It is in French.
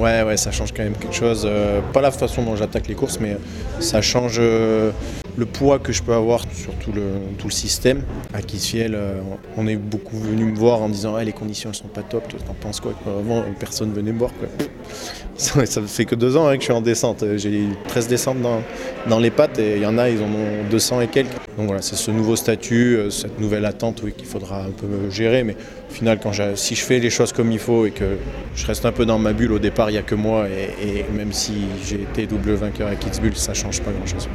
Ouais, ça change quand même quelque chose. Pas la façon dont j'attaque les courses, mais ça change le poids que je peux avoir sur tout le système. À Kitzbühel, on est beaucoup venu me voir en disant les conditions elles sont pas top, toi t'en penses quoi? Avant, personne venait me voir, quoi. Ça fait que 2 ans que je suis en descente. J'ai 13 descentes dans les pattes et il y en a, ils en ont 200 et quelques. Donc voilà, c'est ce nouveau statut, cette nouvelle attente qu'il faudra un peu gérer. Mais au final, si je fais les choses comme il faut et que je reste un peu dans ma bulle, au départ, il n'y a que moi. Et même si j'ai été double vainqueur à Kitzbühel, ça ne change pas grand-chose.